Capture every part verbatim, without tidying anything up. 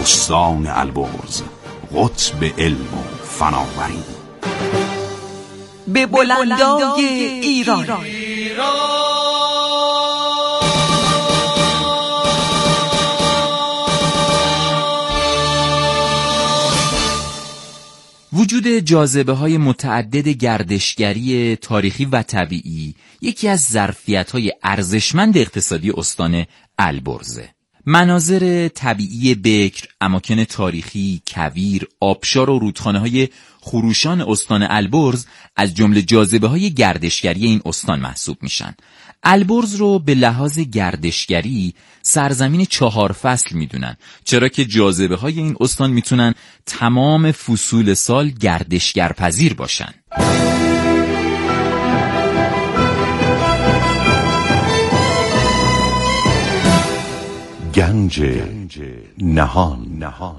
استان البرز، قطب علم و فناوری. به بلندای ایران, ایران. وجود جاذبه‌های متعدد گردشگری تاریخی و طبیعی یکی از ظرفیت‌های ارزشمند اقتصادی استان البرزه. مناظر طبیعی بکر، اماکن تاریخی، کویر، آبشار و رودخانه‌های خروشان استان البرز از جمله جاذبه‌های گردشگری این استان محسوب میشن. البرز رو به لحاظ گردشگری سرزمین چهار فصل میدونن، چرا که جاذبه‌های این استان میتونن تمام فصول سال گردشگرپذیر باشن. گنج نهان نهان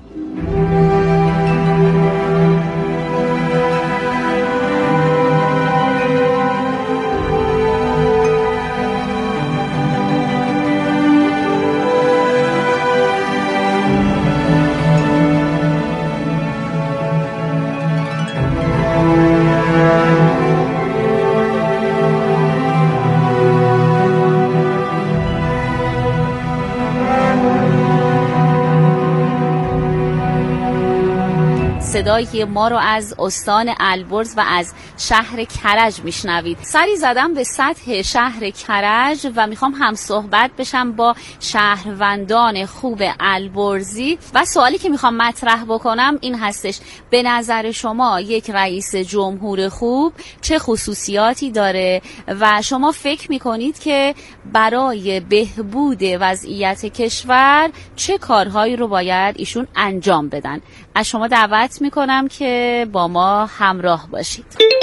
صدای ما رو از استان البرز و از شهر کرج میشنوید. سری زدم به سطح شهر کرج و میخوام هم صحبت بشم با شهروندان خوب البرزی و سوالی که میخوام مطرح بکنم این هستش: به نظر شما یک رئیس جمهور خوب چه خصوصیاتی داره و شما فکر میکنید که برای بهبود وضعیت کشور چه کارهایی رو باید ایشون انجام بدن؟ از شما دعوت میکنم که با ما همراه باشید.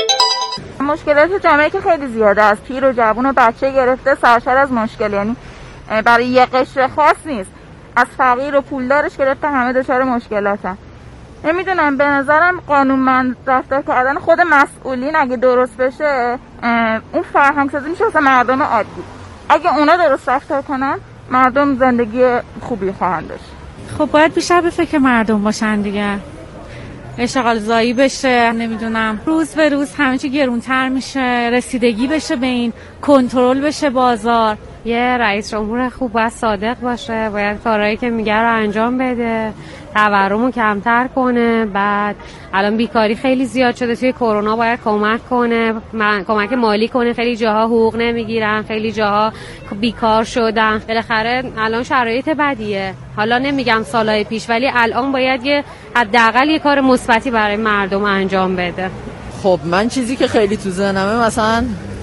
مشکلات جامعه که خیلی زیاده، از پیر و جوون و بچه گرفته سرشار از مشکل، یعنی برای یه قشر خاص نیست، از فقیر و پولدارش گرفته همه دچار مشکلاتن. نمیدونم، به نظرم قانونمند رفتار کردن خود مسئولین اگه درست بشه، اون فرهنگ سازی میشه واسه مردم عادی. اگه اونا درست رفتار کنن مردم زندگی خوبی خواهند داشت. خب باید بیشتر به فکر مردم باشن دیگه، اشتغال زایی بشه، نمیدونم روز به روز همه چی گرونتر میشه، رسیدگی بشه به این، کنترل بشه بازار. یه رئیس جمهور خوب باید صادق باشه، باید کارهایی که میگه رو انجام بده، تورمو کمتر کنه. بعد الان بیکاری خیلی زیاد شده، توی کرونا باید کمک کنه، کمک مالی کنه. خیلی جاها حقوق نمیگیرن، خیلی جاها بیکار شدن. بالاخره الان شرایط بدیه، حالا نمیگم سالهای پیش، ولی الان باید یه حداقل یه کار مثبتی برای مردم انجام بده. خب من چیزی که خیلی تو ذهنمه مثلا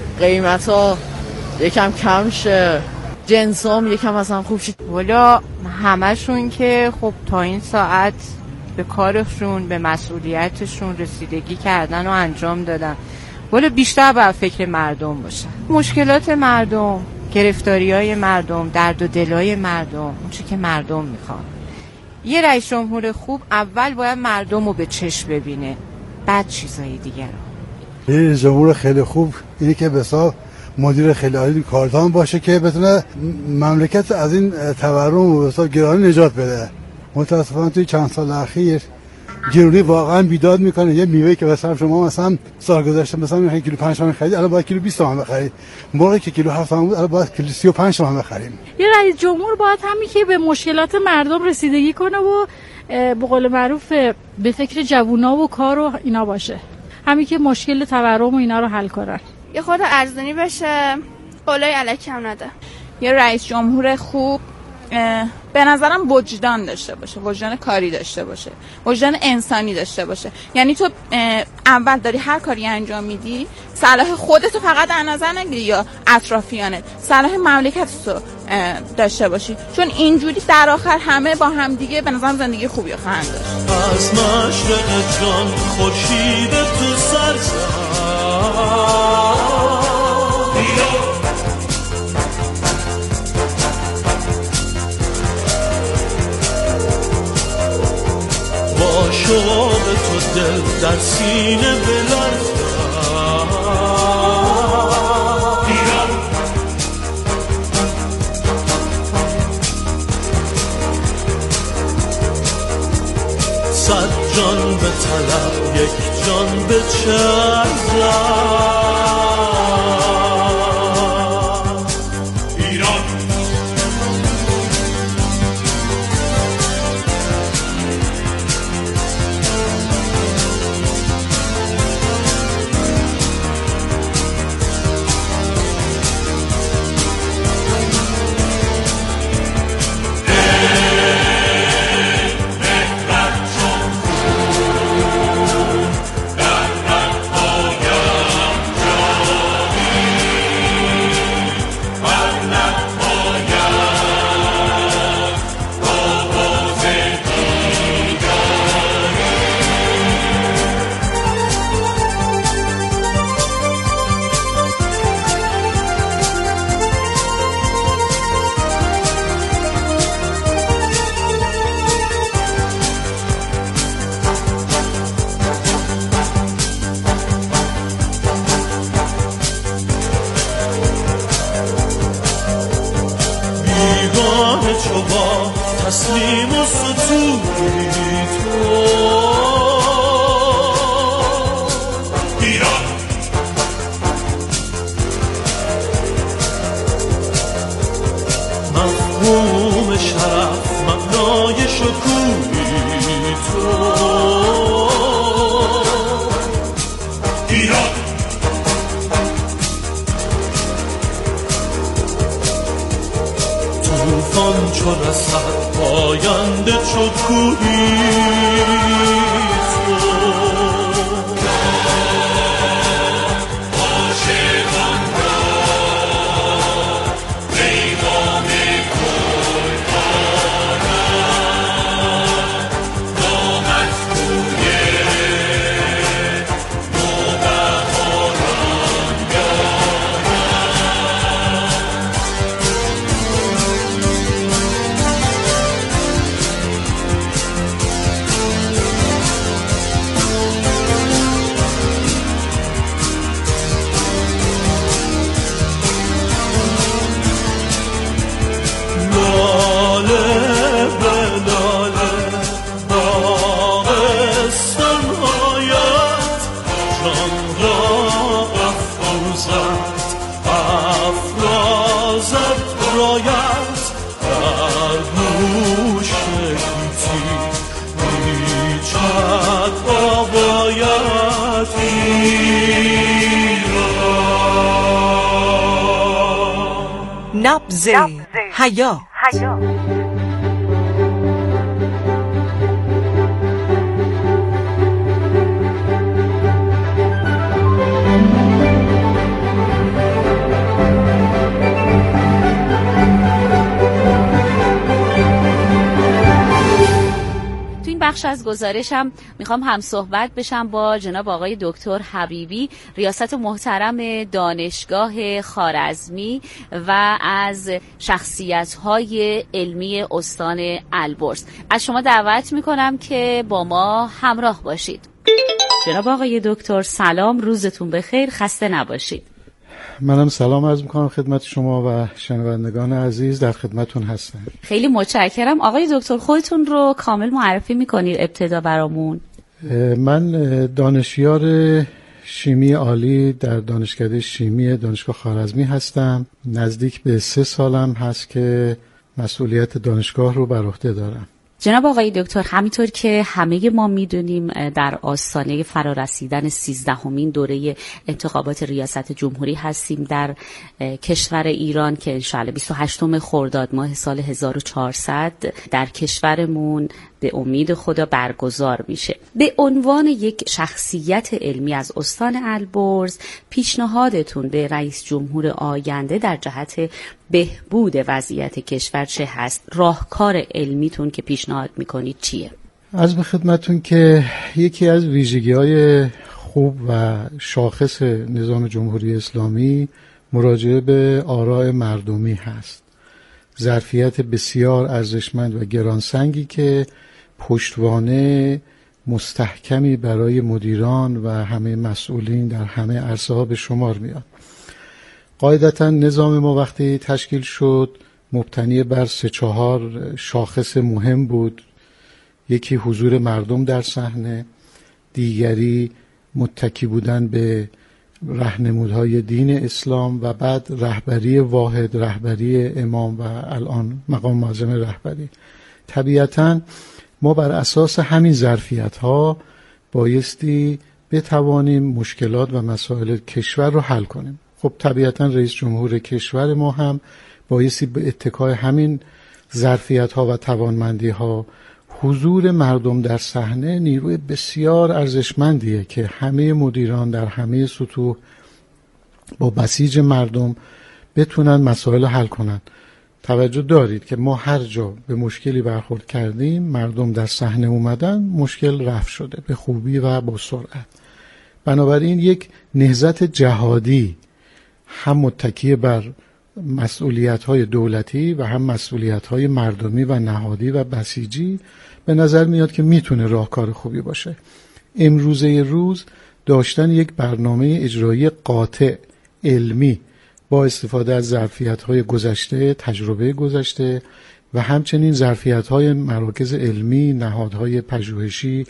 قیمتا یکم کم شه، جنسام یکم مثلا خوب شه. والا همشون که خب تا این ساعت به کارشون، به مسئولیتشون رسیدگی کردن و انجام دادن. والا بیشتر باید فکر مردم باشن، مشکلات مردم، گرفتاریای مردم، درد و دلای مردم، اون چی که مردم میخوان. یه رئیس جمهور خوب اول باید مردم رو به چشم ببینه، بعد چیزای دیگر رو. یه رئیس جمهور خیلی خوب اینه که بسا مدیر خیلی عالی کاردان باشه که بتونه مملکت از این تورم و بسا گرانی نجات بده. متاسفانه توی چند سال اخیر گرونی واقعا بیداد میکنه. یه میوه که مثلا شما مثلا سال گذشته مثلا کیلو پنج تومن خرید، الان باید کیلو بیست تومن بخرید. موقعی که کیلو هفت تومن بود الان باید کیلو سی و پنج تومن بخریم. یه رئیس جمهور باید همین که به مشکلات مردم رسیدگی کنه و به قول معروف به فکر جوونا و کار و اینا باشه، همین که مشکل تورم و اینا رو حل کنن. یه خود ارزانی بشه، قولای الکی هم نده. یه رئیس جمهور خوب به نظرم وجدان داشته باشه، وجدان کاری داشته باشه، وجدان انسانی داشته باشه. یعنی تو اول داری هر کاری انجام میدی صلاح خودتو فقط در نظر نگیری یا اطرافیانت، صلاح مملکتتو داشته باشی، چون اینجوری در آخر همه با هم دیگه به نظرم زندگی خوبی خواهند داشت. از مشرق جان خورشید تو سر زد، با شوق تو دل در سینه بلرزد. جان به چرزد ایران تسلیم و ستوری تو ایران مفهوم شرف معنای شکوری تو ایران طوفان چو رسد پاینده چو کوهی تو عاشقان را پیغام گل آرد دامت بوی نوبهاران نبض حیا. بخش از گزارشم میخوام هم صحبت بشم با جناب آقای دکتر حبیبی، ریاست محترم دانشگاه خوارزمی و از شخصیت‌های علمی استان البرز. از شما دعوت میکنم که با ما همراه باشید. جناب آقای دکتر سلام، روزتون بخیر، خسته نباشید. منم سلام عرض میکنم خدمت شما و شنوندگان عزیز، در خدمتون هستم. خیلی متشکرم. آقای دکتر خودتون رو کامل معرفی میکنید ابتدا برامون؟ من دانشیار شیمی عالی در دانشکده شیمی دانشگاه خوارزمی هستم. نزدیک به سه سالم هست که مسئولیت دانشگاه رو بر عهده دارم. جناب آقای دکتر، همینطور که همه ما میدونیم در آستانه فرارسیدن سیزدهمین دوره انتخابات ریاست جمهوری هستیم در کشور ایران که انشاءالله بیست و هشتم خرداد ماه سال هزار و چهارصد در کشورمون به امید خدا برگزار میشه. به عنوان یک شخصیت علمی از استان البرز، پیشنهادتون به رئیس جمهور آینده در جهت بهبود وضعیت کشور چه هست؟ راهکار علمیتون که پیشنهاد میکنید چیه؟ عرض به خدمتون که یکی از ویژگی‌های خوب و شاخص نظام جمهوری اسلامی مراجعه به آراء مردمی هست. ظرفیت بسیار ارزشمند و گرانسنگی که پشتوانه مستحکمی برای مدیران و همه مسئولین در همه عرصه‌ها به شمار میاد. قاعدتاً نظام ما وقتی تشکیل شد مبتنی بر سه چهار شاخص مهم بود. یکی حضور مردم در صحنه، دیگری متکی بودن به راهنمودهای دین اسلام و بعد رهبری واحد، رهبری امام و الان مقام معظم رهبری. طبیعتاً ما بر اساس همین ظرفیت‌ها بایستی بتوانیم مشکلات و مسائل کشور رو حل کنیم. خب طبیعتاً رئیس جمهور کشور ما هم بایستی به اتکای همین ظرفیت‌ها و توانمندی‌ها حضور مردم در صحنه نیروی بسیار ارزشمندیه که همه مدیران در همه سطوح با بسیج مردم بتونن مسائل حل کنن. توجه دارید که ما هر جا به مشکلی برخورد کردیم مردم در صحنه اومدن، مشکل رفع شده به خوبی و با سرعت. بنابراین یک نهضت جهادی هم متکی بر مسئولیت‌های دولتی و هم مسئولیت‌های مردمی و نهادی و بسیجی به نظر میاد که میتونه راهکار خوبی باشه. امروزه روز داشتن یک برنامه اجرایی قاطع علمی با استفاده از ظرفیت‌های گذشته، تجربه گذشته و همچنین ظرفیت‌های مراکز علمی، نهادهای پژوهشی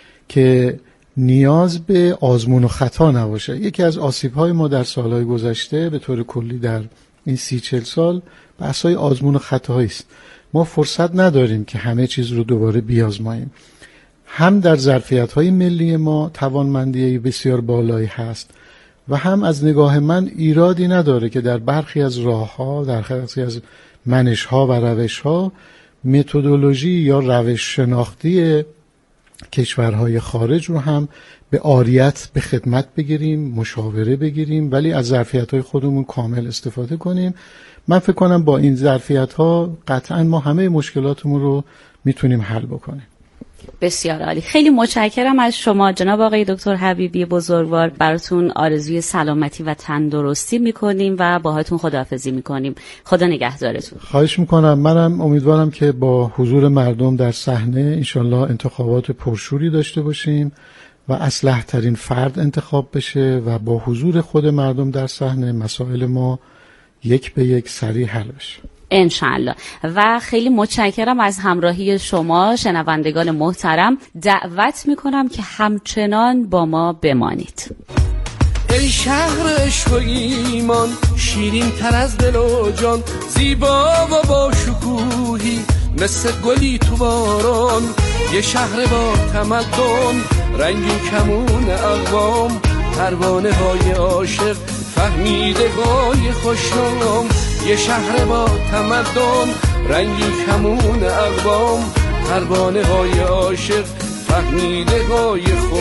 که نیاز به آزمون و خطا نباشه. یکی از آسیب‌های ما در سال‌های گذشته به طور کلی در این سی چل سال بحث‌های آزمون و خطاهایی است. ما فرصت نداریم که همه چیز رو دوباره بیازماییم. هم در ظرفیت‌های ملی ما توانمندی بسیار بالایی هست و هم از نگاه من ایرادی نداره که در برخی از راه‌ها، در برخی از منش‌ها و روش‌ها متدولوژی یا روش شناختی کشورهای خارج رو هم به عاریت به خدمت بگیریم، مشاوره بگیریم، ولی از ظرفیت‌های خودمون کامل استفاده کنیم. من فکر کنم با این ظرفیت‌ها قطعاً ما همه مشکلاتمون رو میتونیم حل بکنیم. بسیار عالی. خیلی متشکرم از شما جناب آقای دکتر حبیبی بزرگوار. براتون آرزوی سلامتی و تندرستی میکنیم و باهاتون خداحافظی میکنیم. خدا نگهدارتون. خواهش میکنم. منم امیدوارم که با حضور مردم در صحنه انشالله انتخابات پرشوری داشته باشیم و اصلح ترین فرد انتخاب بشه و با حضور خود مردم در صحنه مسائل ما یک به یک سریع حل بشه انشالله. و خیلی متشکرم از همراهی شما شنوندگان محترم. دعوت میکنم که همچنان با ما بمانید. ای شهر عشق و ایمان، شیرین تر از دل و جان، زیبا و با شکوهی مثل گلی تو باران، یه شهر با تمدن، رنگین کمون اقوام، پروانه های عاشق، فهمیده های خوشنام، یه شهر با تمدن، رنگین کمون اقوام، پروانه های عاشق، فهمیده های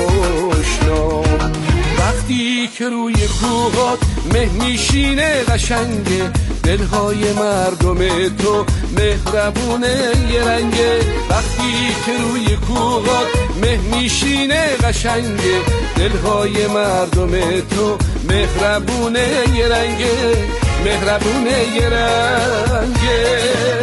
خوشنام. وقتی که روی کوهات مه میشینه قشنگه، دلهای مردم تو مهربونه یه رنگه. وقتی که روی کوهات مه میشینه قشنگه، دلهای مردم تو مهربونه یه رنگه، مهربونه یه رنگه.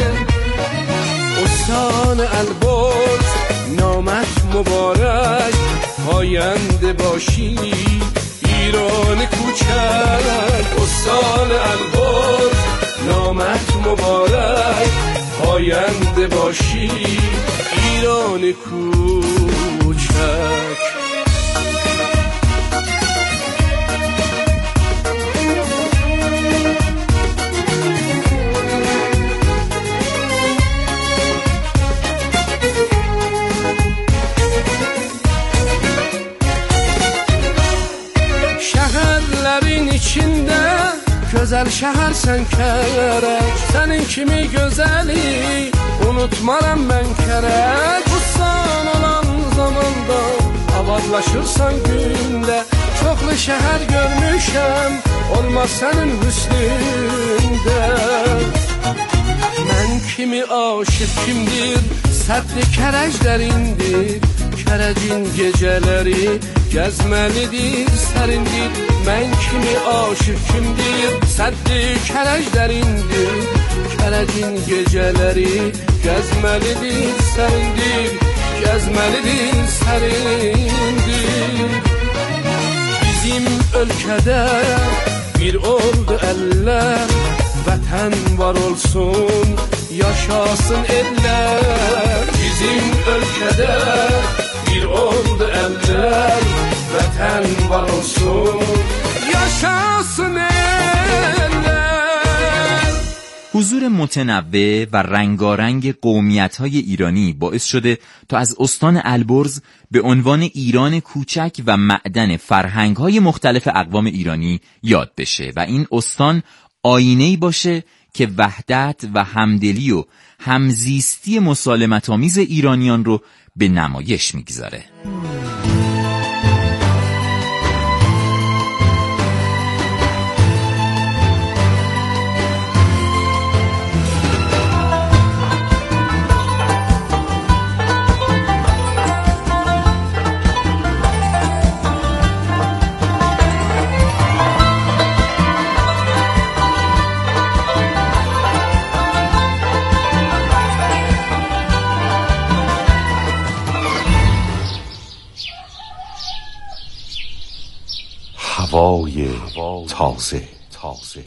استان البرز نامت مبارک، پاینده باشی ایران کوچک. استان البرز نامت مبارک، پاینده باشی ایران کوچک. içinde güzel şehir sen kerek, senin kimi güzeli unutmaram ben kerek. Kutsan olan zamanda abadlaşırsan günde, çoklu şehir görmüşem olmaz senin hüsnünde. Ben kimi aşık kimdir, sertli kerej derindir, kerejin geceleri gezmelidir serindir. Ben kimi aşık kimdir, sertli kerej derindir, kerejin geceleri gezmelidir serindir, gezmelidir serindir. Bizim ülkede bir oldu eller, vatan var olsun, yaşasın eller. Bizim ülkede bir oldu eller, وطن و اصول یا شخص حضور متنوع و رنگارنگ قومیت‌های ایرانی باعث شده تا از استان البرز به عنوان ایران کوچک و معدن فرهنگ‌های مختلف اقوام ایرانی یاد بشه و این استان آینه‌ای باشه که وحدت و همدلی و همزیستی مسالمت‌آمیز ایرانیان رو به نمایش می‌گذاره. هوای تازه تازه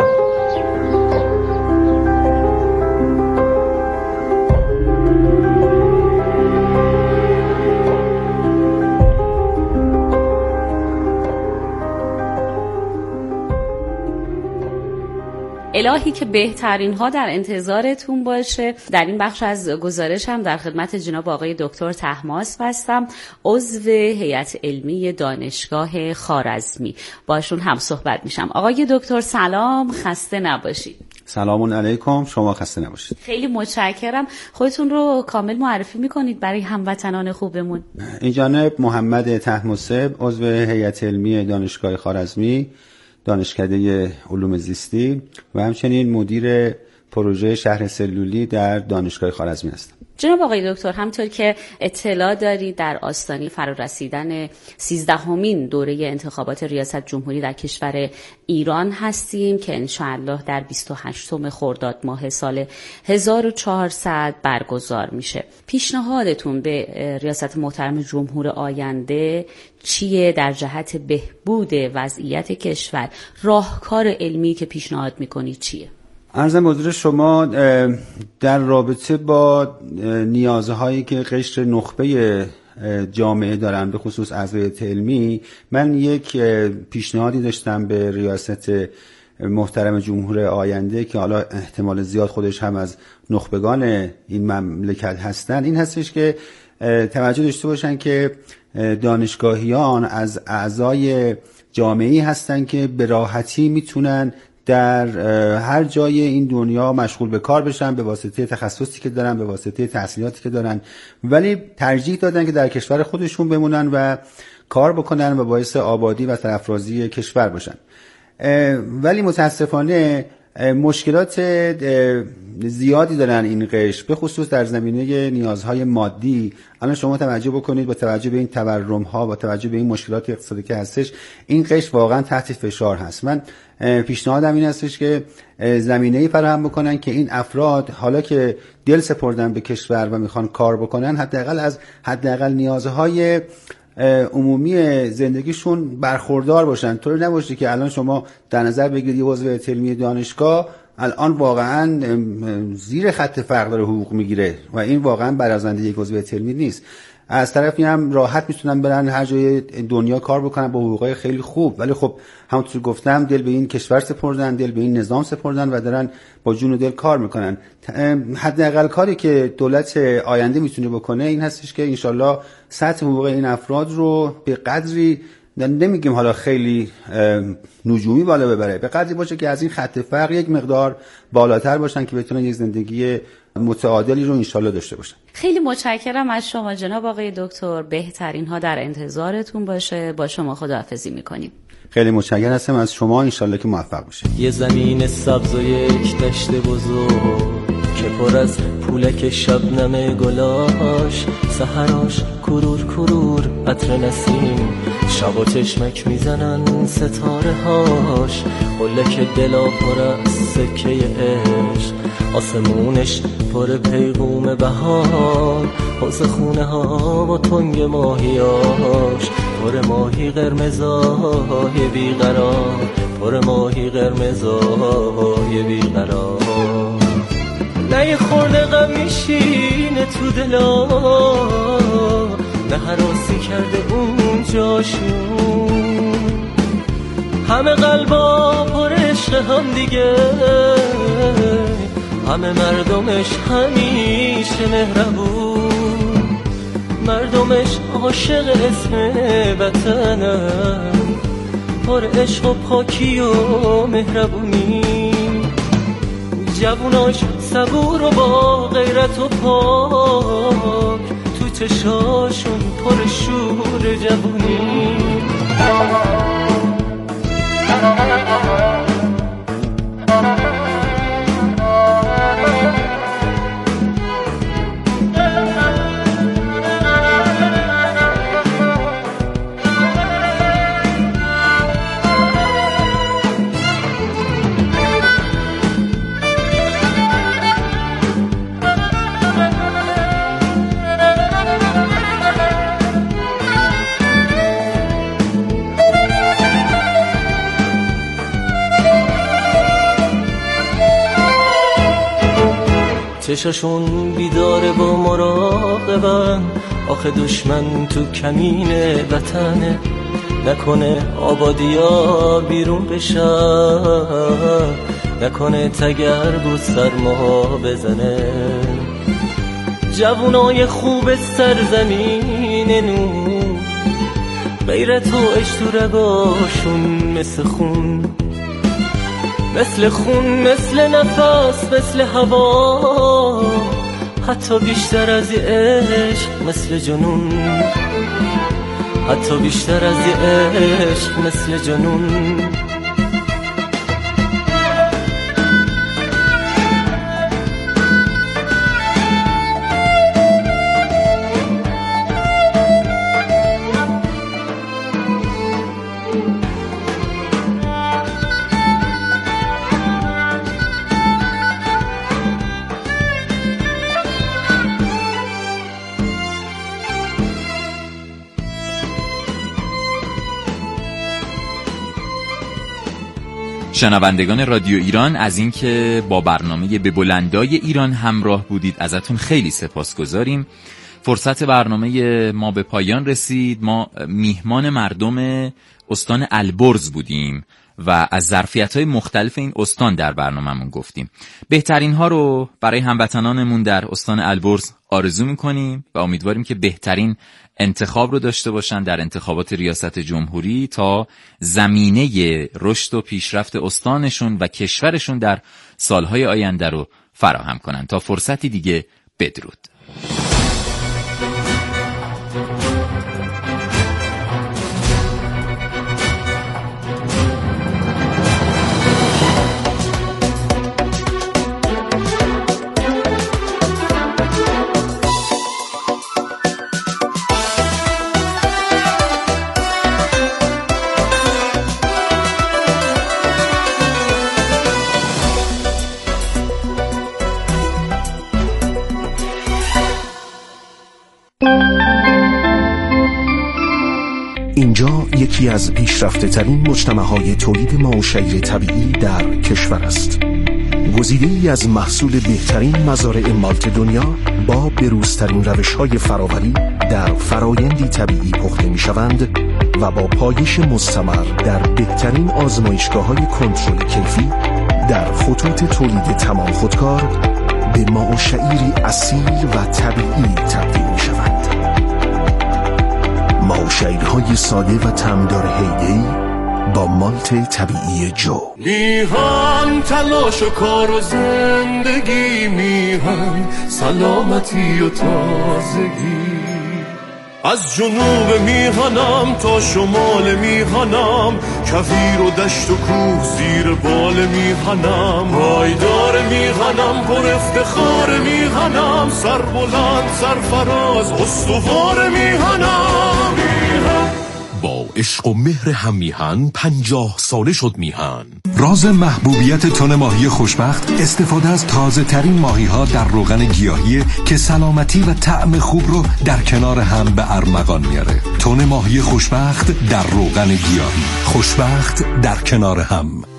الهی که بهترین ها در انتظارتون باشه. در این بخش از گزارش هم در خدمت جناب آقای دکتر طهماسب هستم، عضو هیئت علمی دانشگاه خوارزمی. باشون هم صحبت میشم. آقای دکتر سلام، خسته نباشید. سلام علیکم، شما خسته نباشید. خیلی متشکرم. خودتون رو کامل معرفی میکنید برای هموطنان خوبمون؟ این جانب محمد طهماسب، عضو هیئت علمی دانشگاه خوارزمی، دانشکده علوم زیستی و همچنین مدیر پروژه شهر سلولی در دانشگاه خوارزمی هستم. جناب آقای دکتر، همطور که اطلاع دارید در آستانه فرارسیدن سیزدهمین دوره انتخابات ریاست جمهوری در کشور ایران هستیم که انشاءالله در بیست و هشتم خرداد ماه سال هزار و چهارصد برگزار میشه. پیشنهادتون به ریاست محترم جمهور آینده چیه در جهت بهبود وضعیت کشور؟ راهکار علمی که پیشنهاد میکنید چیه؟ عرضم حضور شما در رابطه با نیازهایی که قشر نخبه جامعه دارن، به خصوص اعضای علمی، من یک پیشنهادی داشتم به ریاست محترم جمهور آینده که حالا احتمال زیاد خودش هم از نخبگان این مملکت هستن. این هستش که توجه داشته باشن که دانشگاهیان از اعضای جامعه‌ای هستن که به راحتی میتونن در هر جای این دنیا مشغول به کار بشن به واسطه تخصصی که دارن، به واسطه تحصیلاتی که دارن، ولی ترجیح دادن که در کشور خودشون بمونن و کار بکنن و باعث آبادی و سرافرازی کشور باشن. ولی متاسفانه مشکلات زیادی دارن این قشر، به خصوص در زمینه نیازهای مادی. الان شما توجه بکنید، با توجه به این تورم ها، با توجه به این مشکلات اقتصادی که هستش، این قشر واقعا تحت فشار هست. من پیشنهادم این هستش که زمینه‌ای فراهم بکنن که این افراد حالا که دل سپردن به کشور و میخوان کار بکنن، حداقل از حداقل نیازهای عمومی زندگیشون برخوردار باشن. طوری نباشه که الان شما در نظر بگیرید یه عضو علمی دانشگاه الان واقعا زیر خط فقر داره حقوق میگیره و این واقعا برازنده یک عضو علمی نیست. از طرفی هم راحت میتونن برن هر جای دنیا کار بکنن با حقوقای خیلی خوب، ولی خب همونطور گفتم دل به این کشور سپردن، دل به این نظام سپردن و دارن با جون و دل کار میکنن. حداقل کاری که دولت آینده میتونه بکنه این هستش که انشالله سطح حقوق این افراد رو به قدری، نمیگیم حالا خیلی نجومی بالا ببره، به قدری باشه که از این خط فقر یک مقدار بالاتر باشن که بتونن یک زندگی متعادلی رو انشالله داشته باشن. خیلی متشکرم از شما جناب آقای دکتر. بهترین ها در انتظارتون باشه. با شما خداحافظی میکنیم. خیلی متشکرم هستم از شما، انشالله که موفق باشید. یه زمین سبز و یک دشت بزرگ که پر از پولک شبنم گلاش، سحراش کرور کرور عطر نسیم، شب و چشمک میزنن ستاره هاش، قلک دلا پر از سکه عشق، آسمونش پر پیغوم بهار، حوض خونه ها و تنگ ماهیاش، پر ماهی قرمزای بیقرار، پر ماهی قرمزای بیقرار. نه یه خورده غم میشینه تو دلا، نه هراسی کرده اون جاشون، همه قلبا پر عشق هم دیگه، همه مردمش همیشه مهربون، مردمش عاشق اسم وطنم، پر عشق و پاکی و مهربونی، جووناش صبور و با غیرت و پاک، تو چشاشون پر شور جوونی. چشاشون بیداره با مراقبن، آخه دشمن تو کمین وطنه، نکنه آبادیا بیرون بشن، نکنه تگرگ و سرما بزنه. جوونای خوب سرزمین نور، غیرت و عشق تو رگاشون مثل خون، مثل خون، مثل نفس، مثل هوا، حتی بیشتر از یه عشق مثل جنون، حتی بیشتر از یه عشق مثل جنون. شنوندگان رادیو ایران، از اینکه با برنامه به بلندای ایران همراه بودید ازتون خیلی سپاسگزاریم. فرصت برنامه ما به پایان رسید. ما میهمان مردم استان البرز بودیم و از ظرفیت‌های مختلف این استان در برنامه‌مون گفتیم. بهترین ها رو برای هموطنانمون در استان البرز آرزو می‌کنیم و امیدواریم که بهترین انتخاب رو داشته باشن در انتخابات ریاست جمهوری تا زمینه رشد و پیشرفت استانشون و کشورشون در سالهای آینده رو فراهم کنن. تا فرصتی دیگه، بدرود. اینجا یکی از پیشرفته ترین مجتمع‌های تولید ماء و شیر طبیعی در کشور است. گزیده‌ای از محصول بهترین مزارع مالت دنیا با بروزترین روش‌های فراوری در فرایندی طبیعی پخته می‌شوند و با پایش مستمر در بهترین آزمایشگاه‌های کنترل کیفی در خطوط تولید تمام خودکار به ماء و شیری اصیل و طبیعی تبدیل می‌شوند. ماء و شیرهای ساده و طعمدار هیدی با مالت طبیعی جو. میهن تلاش و کار و زندگی، میهن سلامتی و تازگی، از جنوب میهنم تا شمال میهنم، کویر و دشت و کوه زیر بال میهنم، پایدار میهنم پر افتخار میهنم، سر بلند سرفراز استوار میهنم. با عشق و مهر هم میهن پنجاه ساله شد میهن. راز محبوبیت تن ماهی خوشبخت استفاده از تازه ترین ماهی ها در روغن گیاهی که سلامتی و طعم خوب رو در کنار هم به ارمغان میاره. تن ماهی خوشبخت در روغن گیاهی، خوشبخت در کنار هم.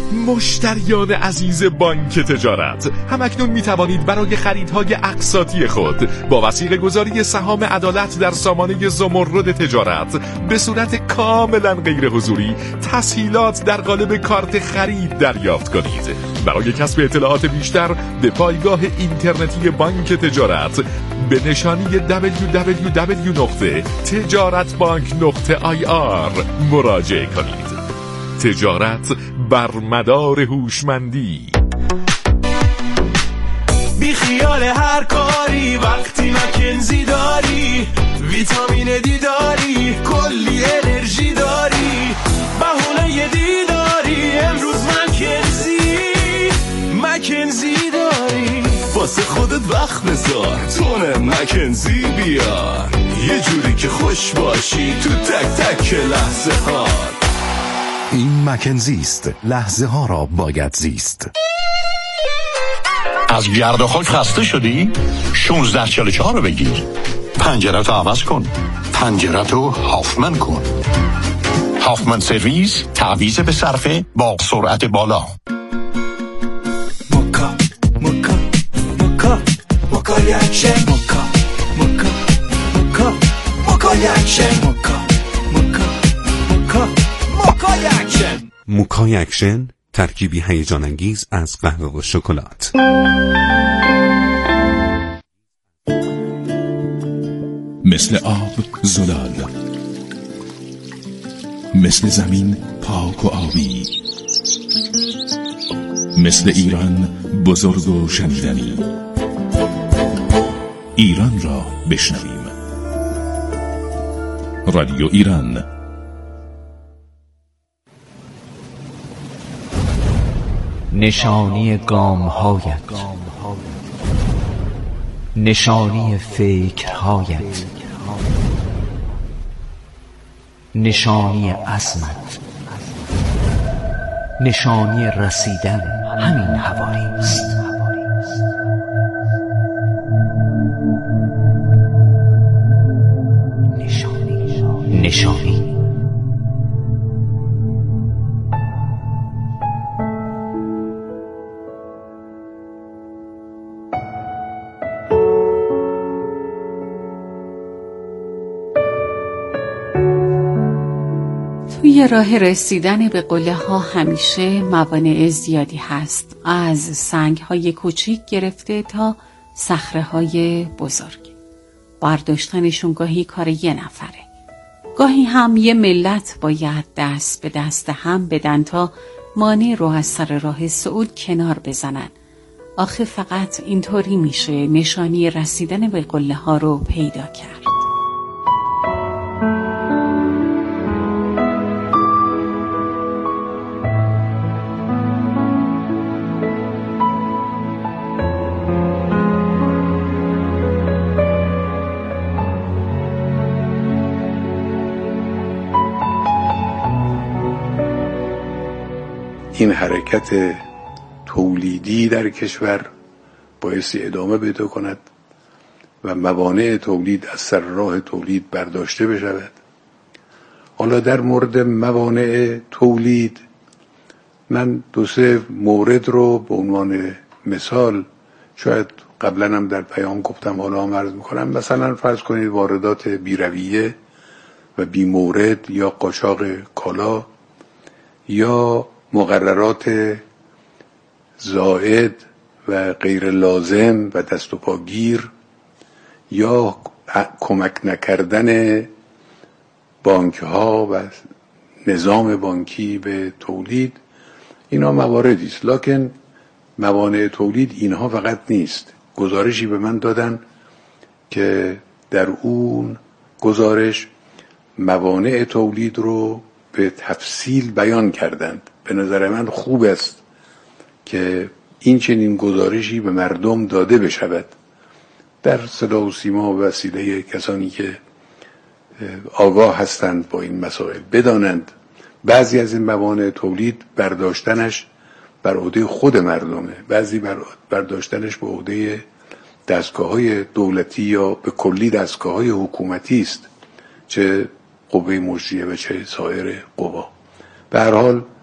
مشتریان عزیز بانک تجارت، همکنون می توانید برای خریدهای اقساطی خود با وثیقه گذاری سهام عدالت در سامانه زمرد تجارت به صورت کاملا غیر حضوری تسهیلات در قالب کارت خرید دریافت کنید. برای کسب اطلاعات بیشتر به پایگاه اینترنتی بانک تجارت به نشانی دبلیو دبلیو دبلیو نقطه تجارت بانک نقطه آی آر مراجعه کنید. تجارت بر مدار هوشمندی. بی خیال هر کاری وقتی مکنزی داری، ویتامین دی داری، کلی انرژی داری، بهونه دیداری، امروز مکنزی مکنزی داری، واسه خودت وقت بذار، تونه مکنزی بیار، یه جوری که خوش باشی تو تک تک لحظه ها. این مکنزی است، لحظه ها را باید زیست. از گرد و خاک خسته شدی؟ شانزده چهل و چهار رو بگیر. پنجره‌تو عوض کن، پنجره‌تو هافمن کن. هافمن سرویس، تعویض به صرفه با سرعت بالا. موکا موکا موکا موکا یکشن، موکا موکا موکا موکا یکشن، موکا موکا موکا موکا یکشن. موکا یکشن ترکیبی هیجان انگیز از قهوه و شکلات. مثل آب زلال، مثل زمین پاک و آبی، مثل ایران بزرگ و شنیدنی. ایران را بشنویم. رادیو ایران. نشانی گام‌هایت، نشانی فکرهایت، نشانی عزمت، نشانی رسیدن همین حوالی است. نشانی نشانی توی راه رسیدن به قله ها همیشه موانع زیادی هست، از سنگ های کوچیک گرفته تا صخره های بزرگ. برداشتنشون گاهی کار یه نفره، گاهی هم یه ملت باید دست به دست هم بدن تا مانع رو از سر راه صعود کنار بزنن. آخه فقط اینطوری میشه نشانی رسیدن به قله ها رو پیدا کرد. این حرکت تولیدی در کشور بایستی ادامه پیدا کند و موانع تولید از سر راه تولید برداشته بشود. حالا در مورد موانع تولید من دو سه مورد رو به عنوان مثال، شاید قبلا هم در پیام گفتم حالا هم عرض میکنم. مثلا فرض کنید واردات بی‌رویه و بی‌مورد یا قاچاق کالا یا مقررات زائد و غیر لازم و دست و پاگیر یا کمک نکردن بانک ها و نظام بانکی به تولید، اینا مواردی است. لکن موانع تولید اینها فقط نیست. گزارشی به من دادن که در اون گزارش موانع تولید رو به تفصیل بیان کردند. به نظر من خوب است که این چنین گزارشی به مردم داده بشود، در صدا و سیما و وسیله کسانی که آگاه هستند با این مسائل بدانند بعضی از این موانع تولید برداشتنش بر عهده خود مردمه، بعضی برداشتنش به عهده دستگاه‌های دولتی یا به کلی دستگاه‌های حکومتی است، چه قوه مجریه و چه سایر قوا. به هر حال